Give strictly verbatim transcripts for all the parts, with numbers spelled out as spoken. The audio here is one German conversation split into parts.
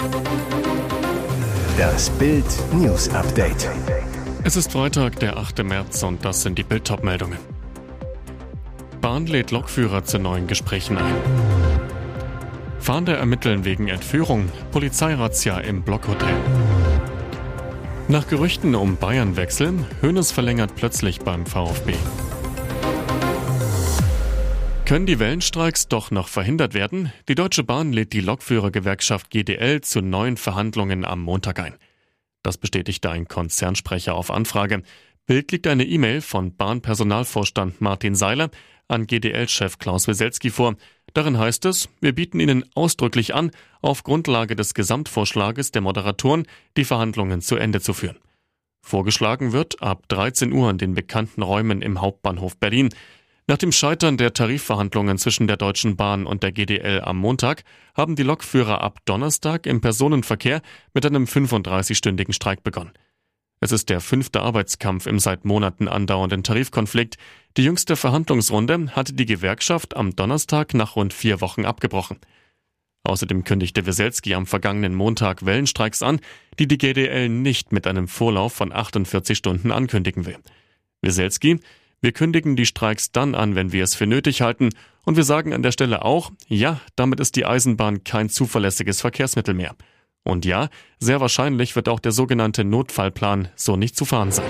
Das Bild News Update. Es ist Freitag, der achte März und das sind die Bild-Top-Meldungen. Bahn lädt Lokführer zu neuen Gesprächen ein. Fahnder ermitteln wegen Entführung, Polizeirazzia im Blockhotel. Nach Gerüchten um Bayern-Wechsel, Hoeneß verlängert plötzlich beim VfB. Können die Wellenstreiks doch noch verhindert werden? Die Deutsche Bahn lädt die Lokführergewerkschaft G D L zu neuen Verhandlungen am Montag ein. Das bestätigte ein Konzernsprecher auf Anfrage. Bild liegt eine E-Mail von Bahnpersonalvorstand Martin Seiler an G D L-Chef Klaus Wieselski vor. Darin heißt es, wir bieten Ihnen ausdrücklich an, auf Grundlage des Gesamtvorschlages der Moderatoren die Verhandlungen zu Ende zu führen. Vorgeschlagen wird ab dreizehn Uhr in den bekannten Räumen im Hauptbahnhof Berlin. Nach dem Scheitern der Tarifverhandlungen zwischen der Deutschen Bahn und der G D L am Montag haben die Lokführer ab Donnerstag im Personenverkehr mit einem fünfunddreißigstündigen Streik begonnen. Es ist der fünfte Arbeitskampf im seit Monaten andauernden Tarifkonflikt. Die jüngste Verhandlungsrunde hatte die Gewerkschaft am Donnerstag nach rund vier Wochen abgebrochen. Außerdem kündigte Wieselski am vergangenen Montag Wellenstreiks an, die die G D L nicht mit einem Vorlauf von achtundvierzig Stunden ankündigen will. Wieselski: Wir kündigen die Streiks dann an, wenn wir es für nötig halten. Und wir sagen an der Stelle auch, ja, damit ist die Eisenbahn kein zuverlässiges Verkehrsmittel mehr. Und ja, sehr wahrscheinlich wird auch der sogenannte Notfallplan so nicht zu fahren sein.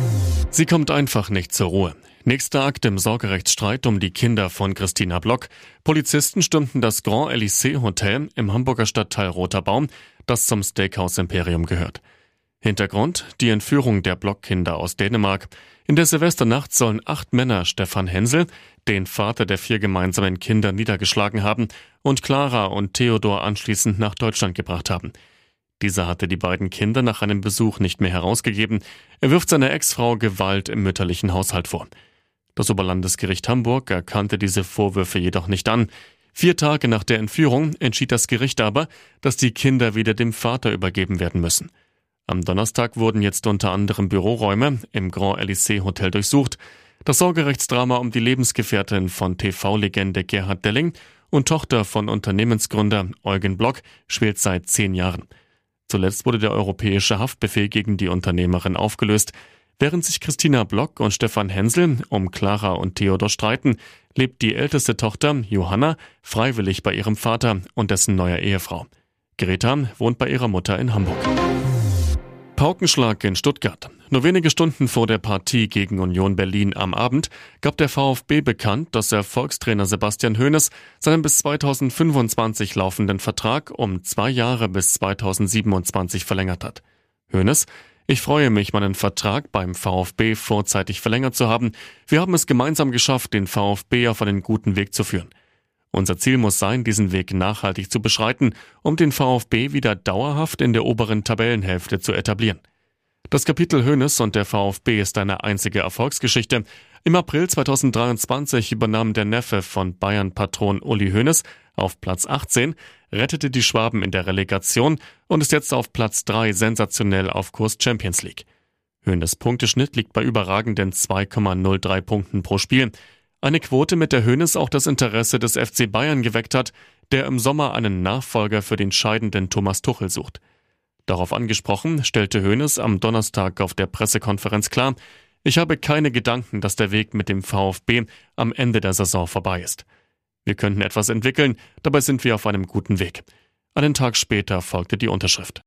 Sie kommt einfach nicht zur Ruhe. Nächster Akt im Sorgerechtsstreit um die Kinder von Christina Block. Polizisten stürmten das Grand Elysée Hotel im Hamburger Stadtteil Roter Baum, das zum Steakhouse Imperium gehört. Hintergrund: die Entführung der Block-Kinder aus Dänemark. In der Silvesternacht sollen acht Männer Stefan Hensel, den Vater der vier gemeinsamen Kinder, niedergeschlagen haben und Clara und Theodor anschließend nach Deutschland gebracht haben. Dieser hatte die beiden Kinder nach einem Besuch nicht mehr herausgegeben. Er wirft seiner Ex-Frau Gewalt im mütterlichen Haushalt vor. Das Oberlandesgericht Hamburg erkannte diese Vorwürfe jedoch nicht an. Vier Tage nach der Entführung entschied das Gericht aber, dass die Kinder wieder dem Vater übergeben werden müssen. Am Donnerstag wurden jetzt unter anderem Büroräume im Grand Elysée Hotel durchsucht. Das Sorgerechtsdrama um die Lebensgefährtin von T V-Legende Gerhard Delling und Tochter von Unternehmensgründer Eugen Block schwelt seit zehn Jahren. Zuletzt wurde der europäische Haftbefehl gegen die Unternehmerin aufgelöst. Während sich Christina Block und Stefan Hensel um Clara und Theodor streiten, lebt die älteste Tochter, Johanna, freiwillig bei ihrem Vater und dessen neuer Ehefrau. Greta wohnt bei ihrer Mutter in Hamburg. Paukenschlag in Stuttgart. Nur wenige Stunden vor der Partie gegen Union Berlin am Abend gab der VfB bekannt, dass Erfolgstrainer Sebastian Hoeneß seinen bis zweitausendfünfundzwanzig laufenden Vertrag um zwei Jahre bis zweitausendsiebenundzwanzig verlängert hat. Hoeneß: Ich freue mich, meinen Vertrag beim VfB vorzeitig verlängert zu haben. Wir haben es gemeinsam geschafft, den VfB auf einen guten Weg zu führen. Unser Ziel muss sein, diesen Weg nachhaltig zu beschreiten, um den VfB wieder dauerhaft in der oberen Tabellenhälfte zu etablieren. Das Kapitel Hoeneß und der VfB ist eine einzige Erfolgsgeschichte. Im April zweitausenddreiundzwanzig übernahm der Neffe von Bayern-Patron Uli Hoeneß auf Platz achtzehn, rettete die Schwaben in der Relegation und ist jetzt auf Platz drei sensationell auf Kurs Champions League. Hoeneß' Punkteschnitt liegt bei überragenden zwei Komma null drei Punkten pro Spiel. Eine Quote, mit der Hoeneß auch das Interesse des F C Bayern geweckt hat, der im Sommer einen Nachfolger für den scheidenden Thomas Tuchel sucht. Darauf angesprochen, stellte Hoeneß am Donnerstag auf der Pressekonferenz klar: Ich habe keine Gedanken, dass der Weg mit dem VfB am Ende der Saison vorbei ist. Wir könnten etwas entwickeln, dabei sind wir auf einem guten Weg. Einen Tag später folgte die Unterschrift.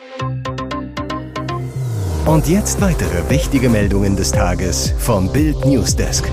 Und jetzt weitere wichtige Meldungen des Tages vom Bild Newsdesk.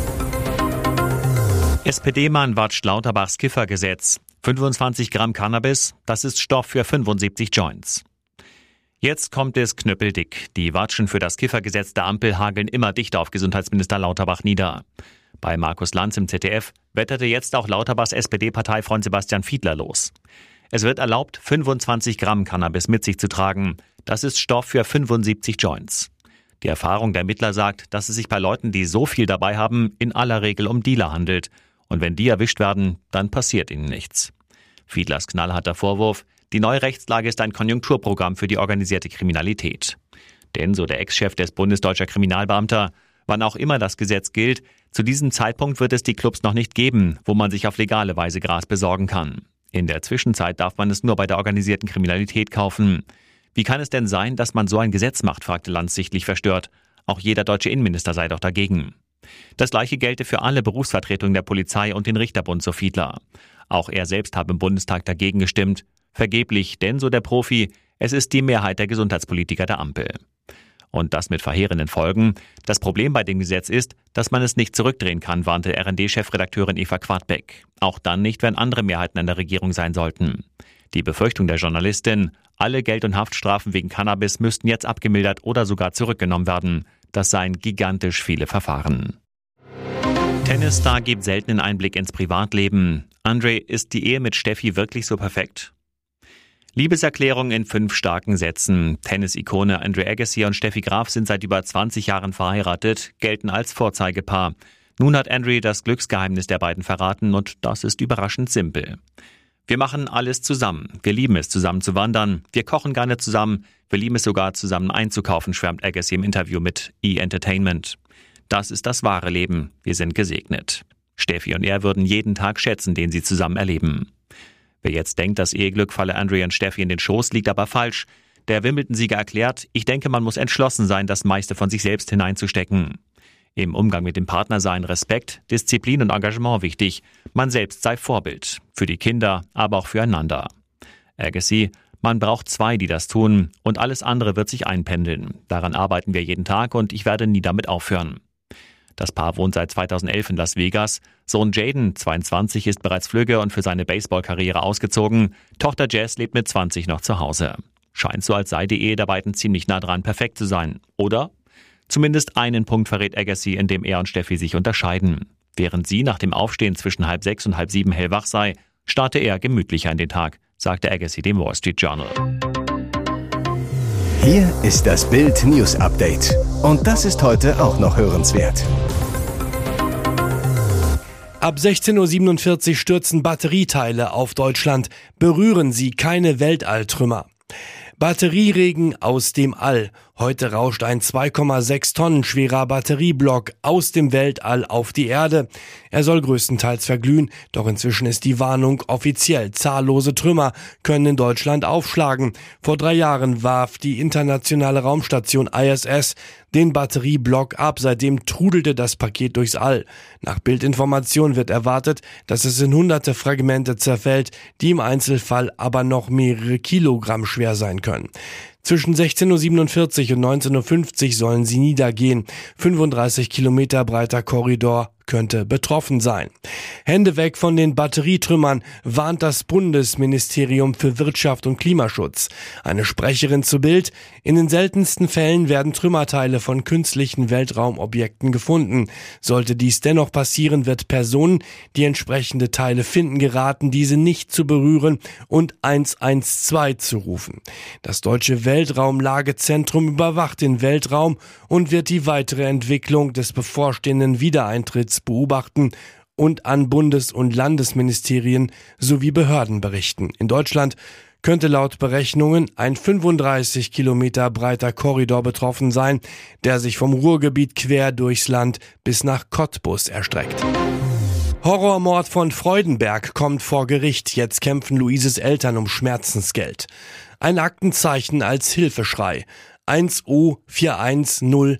S P D-Mann watscht Lauterbachs Kiffergesetz. fünfundzwanzig Gramm Cannabis, das ist Stoff für fünfundsiebzig Joints. Jetzt kommt es knüppeldick. Die Watschen für das Kiffergesetz der Ampel hageln immer dichter auf Gesundheitsminister Lauterbach nieder. Bei Markus Lanz im Z D F wetterte jetzt auch Lauterbachs S P D-Parteifreund Sebastian Fiedler los. Es wird erlaubt, fünfundzwanzig Gramm Cannabis mit sich zu tragen. Das ist Stoff für fünfundsiebzig Joints. Die Erfahrung der Ermittler sagt, dass es sich bei Leuten, die so viel dabei haben, in aller Regel um Dealer handelt. Und wenn die erwischt werden, dann passiert ihnen nichts. Fiedlers knallharter Vorwurf: Die neue Rechtslage ist ein Konjunkturprogramm für die organisierte Kriminalität. Denn, so der Ex-Chef des Bundesdeutscher Kriminalbeamter, wann auch immer das Gesetz gilt, zu diesem Zeitpunkt wird es die Clubs noch nicht geben, wo man sich auf legale Weise Gras besorgen kann. In der Zwischenzeit darf man es nur bei der organisierten Kriminalität kaufen. Wie kann es denn sein, dass man so ein Gesetz macht, fragte Lanz sichtlich verstört. Auch jeder deutsche Innenminister sei doch dagegen. Das Gleiche gelte für alle Berufsvertretungen der Polizei und den Richterbund, so Fiedler. Auch er selbst habe im Bundestag dagegen gestimmt. Vergeblich, denn, so der Profi, es ist die Mehrheit der Gesundheitspolitiker der Ampel. Und das mit verheerenden Folgen. Das Problem bei dem Gesetz ist, dass man es nicht zurückdrehen kann, warnte R und D-Chefredakteurin Eva Quadbeck. Auch dann nicht, wenn andere Mehrheiten an der Regierung sein sollten. Die Befürchtung der Journalistin, alle Geld- und Haftstrafen wegen Cannabis müssten jetzt abgemildert oder sogar zurückgenommen werden. Das seien gigantisch viele Verfahren. Tennisstar gibt seltenen Einblick ins Privatleben. Andre, ist die Ehe mit Steffi wirklich so perfekt? Liebeserklärung in fünf starken Sätzen. Tennis-Ikone Andre Agassi und Steffi Graf sind seit über zwanzig Jahren verheiratet, gelten als Vorzeigepaar. Nun hat Andre das Glücksgeheimnis der beiden verraten und das ist überraschend simpel. Wir machen alles zusammen. Wir lieben es, zusammen zu wandern. Wir kochen gerne zusammen. Wir lieben es sogar, zusammen einzukaufen, schwärmt Agassi im Interview mit E! Entertainment. Das ist das wahre Leben. Wir sind gesegnet. Steffi und er würden jeden Tag schätzen, den sie zusammen erleben. Wer jetzt denkt, das Eheglück falle Andre und Steffi in den Schoß, liegt aber falsch. Der Wimbledon-Sieger erklärt, ich denke, man muss entschlossen sein, das meiste von sich selbst hineinzustecken. Im Umgang mit dem Partner seien Respekt, Disziplin und Engagement wichtig. Man selbst sei Vorbild. Für die Kinder, aber auch füreinander. Agassi, man braucht zwei, die das tun. Und alles andere wird sich einpendeln. Daran arbeiten wir jeden Tag und ich werde nie damit aufhören. Das Paar wohnt seit zweitausendelf in Las Vegas. Sohn Jaden, zweiundzwanzig, ist bereits flügge und für seine Baseballkarriere ausgezogen. Tochter Jess lebt mit zwanzig noch zu Hause. Scheint so, als sei die Ehe der beiden ziemlich nah dran, perfekt zu sein. Oder? Zumindest einen Punkt verrät Agassi, in dem er und Steffi sich unterscheiden. Während sie nach dem Aufstehen zwischen halb sechs und halb sieben hellwach sei, starte er gemütlicher in den Tag, sagte Agassi dem Wall Street Journal. Hier ist das Bild News Update. Und das ist heute auch noch hörenswert. Ab sechzehn Uhr siebenundvierzig stürzen Batterieteile auf Deutschland. Berühren sie keine Weltalltrümmer. Batterieregen aus dem All. Heute rauscht ein zwei Komma sechs Tonnen schwerer Batterieblock aus dem Weltall auf die Erde. Er soll größtenteils verglühen, doch inzwischen ist die Warnung offiziell. Zahllose Trümmer können in Deutschland aufschlagen. Vor drei Jahren warf die internationale Raumstation I S S den Batterieblock ab. Seitdem trudelte das Paket durchs All. Nach Bildinformation wird erwartet, dass es in hunderte Fragmente zerfällt, die im Einzelfall aber noch mehrere Kilogramm schwer sein können. Zwischen sechzehn Uhr siebenundvierzig und neunzehn Uhr fünfzig sollen sie niedergehen. fünfunddreißig Kilometer breiter Korridor könnte betroffen sein. Hände weg von den Batterietrümmern, warnt das Bundesministerium für Wirtschaft und Klimaschutz. Eine Sprecherin zu Bild: In den seltensten Fällen werden Trümmerteile von künstlichen Weltraumobjekten gefunden. Sollte dies dennoch passieren, wird Personen, die entsprechende Teile finden, geraten, diese nicht zu berühren und eins eins zwei zu rufen. Das deutsche Weltraumlagezentrum überwacht den Weltraum und wird die weitere Entwicklung des bevorstehenden Wiedereintritts beobachten und an Bundes- und Landesministerien sowie Behörden berichten. In Deutschland könnte laut Berechnungen ein fünfunddreißig Kilometer breiter Korridor betroffen sein, der sich vom Ruhrgebiet quer durchs Land bis nach Cottbus erstreckt. Horrormord von Freudenberg kommt vor Gericht. Jetzt kämpfen Luises Eltern um Schmerzensgeld. Ein Aktenzeichen als Hilfeschrei. eins O vier eins null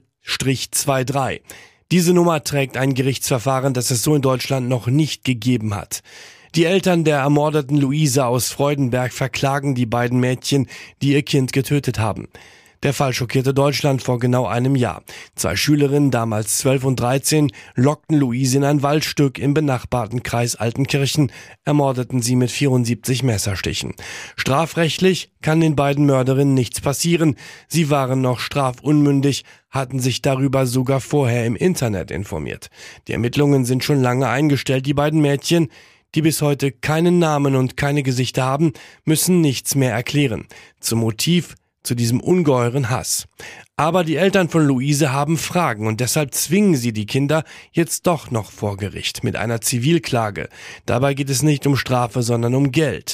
drei. Diese Nummer trägt ein Gerichtsverfahren, das es so in Deutschland noch nicht gegeben hat. Die Eltern der ermordeten Luise aus Freudenberg verklagen die beiden Mädchen, die ihr Kind getötet haben. Der Fall schockierte Deutschland vor genau einem Jahr. Zwei Schülerinnen, damals zwölf und dreizehn, lockten Luise in ein Waldstück im benachbarten Kreis Altenkirchen, ermordeten sie mit vierundsiebzig Messerstichen. Strafrechtlich kann den beiden Mörderinnen nichts passieren. Sie waren noch strafunmündig, hatten sich darüber sogar vorher im Internet informiert. Die Ermittlungen sind schon lange eingestellt. Die beiden Mädchen, die bis heute keinen Namen und keine Gesichter haben, müssen nichts mehr erklären. Zum Motiv zu diesem ungeheuren Hass. Aber die Eltern von Luise haben Fragen und deshalb zwingen sie die Kinder jetzt doch noch vor Gericht mit einer Zivilklage. Dabei geht es nicht um Strafe, sondern um Geld.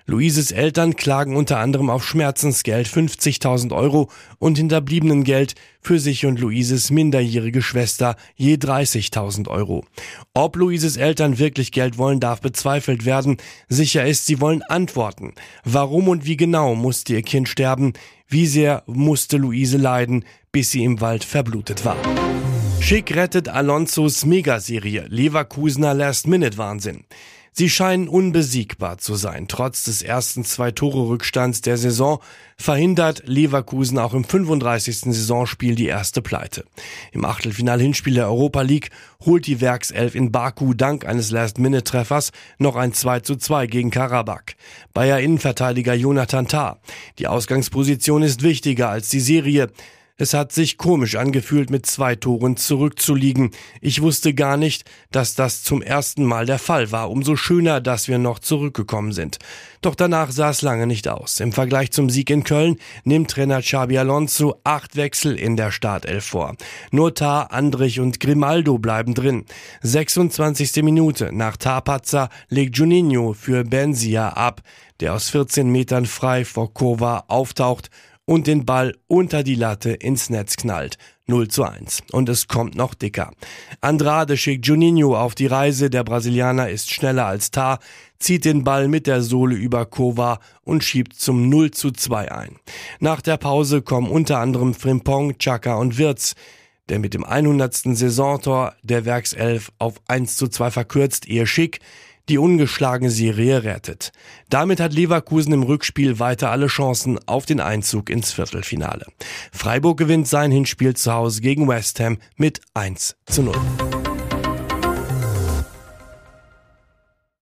Luises Eltern klagen unter anderem auf Schmerzensgeld fünfzigtausend Euro und Hinterbliebenengeld, für sich und Luises minderjährige Schwester je dreißigtausend Euro. Ob Luises Eltern wirklich Geld wollen, darf bezweifelt werden. Sicher ist, sie wollen Antworten. Warum und wie genau musste ihr Kind sterben? Wie sehr musste Luise leiden, bis sie im Wald verblutet war? Schick rettet Alonsos Megaserie, Leverkusener Last-Minute-Wahnsinn. Sie scheinen unbesiegbar zu sein. Trotz des ersten Zwei-Tore-Rückstands der Saison verhindert Leverkusen auch im fünfunddreißigsten Saisonspiel die erste Pleite. Im Achtelfinal-Hinspiel der Europa League holt die Werkself in Baku dank eines Last-Minute-Treffers noch ein zwei zu zwei gegen Karabakh. Bayer Innenverteidiger Jonathan Tah. Die Ausgangsposition ist wichtiger als die Serie. Es hat sich komisch angefühlt, mit zwei Toren zurückzuliegen. Ich wusste gar nicht, dass das zum ersten Mal der Fall war. Umso schöner, dass wir noch zurückgekommen sind. Doch danach sah es lange nicht aus. Im Vergleich zum Sieg in Köln nimmt Trainer Xabi Alonso acht Wechsel in der Startelf vor. Nur Tah, Andrich und Grimaldo bleiben drin. sechsundzwanzigste Minute. Nach Tah-Patzer legt Juninho für Benzia ab, der aus vierzehn Metern frei vor Kova auftaucht und den Ball unter die Latte ins Netz knallt. null zu eins. Und es kommt noch dicker. Andrade schickt Juninho auf die Reise. Der Brasilianer ist schneller als Tah, zieht den Ball mit der Sohle über Kova und schiebt zum null zu zwei ein. Nach der Pause kommen unter anderem Frimpong, Xhaka und Wirtz, der mit dem hundertsten Saisontor der Werkself auf eins zu zwei verkürzt, ehe Schick die ungeschlagene Serie rettet. Damit hat Leverkusen im Rückspiel weiter alle Chancen auf den Einzug ins Viertelfinale. Freiburg gewinnt sein Hinspiel zu Hause gegen West Ham mit eins zu null.